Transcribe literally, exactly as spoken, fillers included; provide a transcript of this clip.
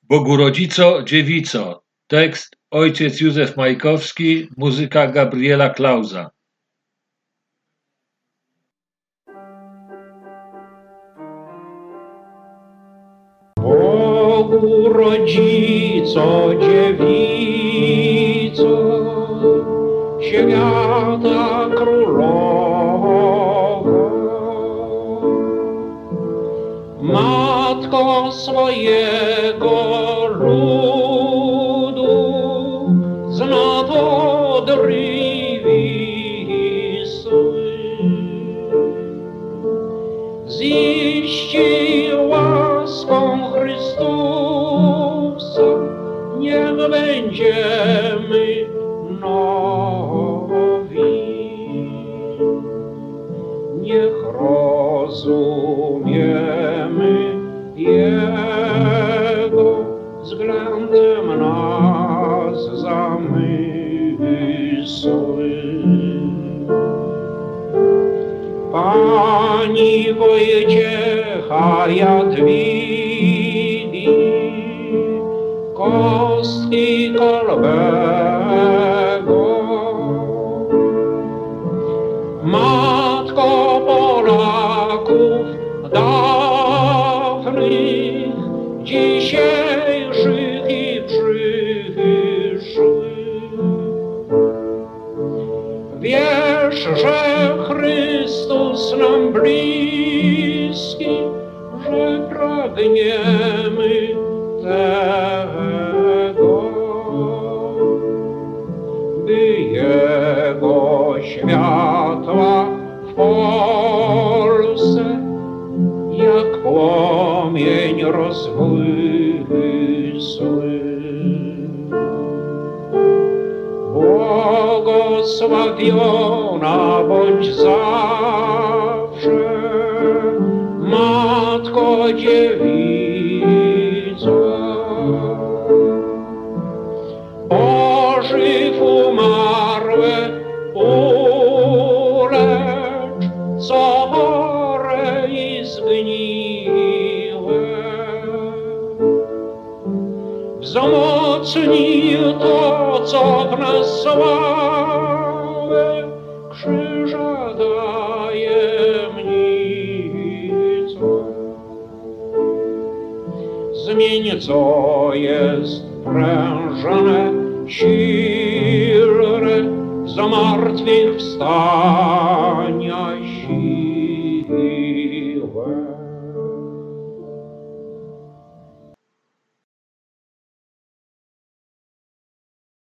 Bogu Rodzico, Dziewico. Tekst ojciec Józef Majkowski, muzyka Gabriela Klausa. Bogu Rodzico, Dziewico, świata królowo, matko swojego ludu, znad odrywisły, ziści łaską Chrystusa, niech będziemy nowi, niech rozumiemy Jego względem nas zamysły. Pani Wojciecha Jadwigi, kostki Kolbego, matko Polaków dawnych, dzisiejszych i przyszłych. Wiesz, że Chrystus nam bliski, że pragniemy tego, by Jego światła w Polsce jak płomień rozbłysły. Błogosławiona bądź zawsze, Matko Dziewico, ożyw umarłe, ulecz co chore i zgniłe, wzmocnij to, co w nas słabe, krzyża tajemnicą. Zmień, co jest prężne, silne, zmartwychwstania sił.